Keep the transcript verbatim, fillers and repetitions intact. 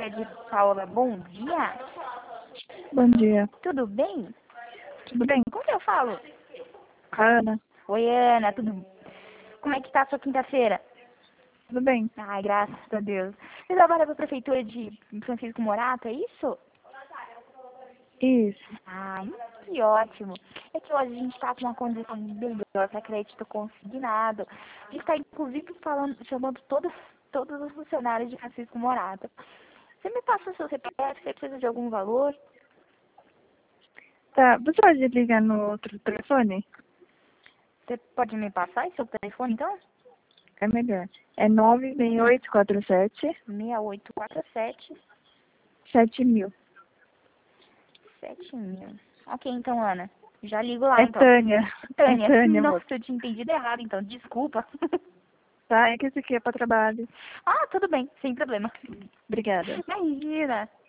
de Paula, bom dia. Bom dia. Tudo bem? Tudo bem? Com que eu falo? Ana? Oi, Ana, tudo... Como é que tá a sua quinta-feira? Tudo bem? Ai, graças a Deus. Você trabalha para a prefeitura de Francisco Morato, é isso? Isso. Ah, que ótimo. É que hoje a gente está com uma condição melhor para crédito consignado. A gente está, inclusive, falando, chamando todos, todos os funcionários de Francisco Morato. Você me passa o seu C P F, você precisa de algum valor? Tá, você pode ligar no outro telefone? Você pode me passar esse seu telefone, então? É melhor. É nove seis oito quatro sete seis oito quatro sete, sete mil. sete mil. Ok, então, Ana. Já ligo lá, É então. Tânia. Tânia. É Tânia, Nossa, moça. eu tinha entendido errado, então. Desculpa. Tá, é que esse aqui é para trabalho. Ah, tudo bem. Sem problema. Obrigada. Imagina.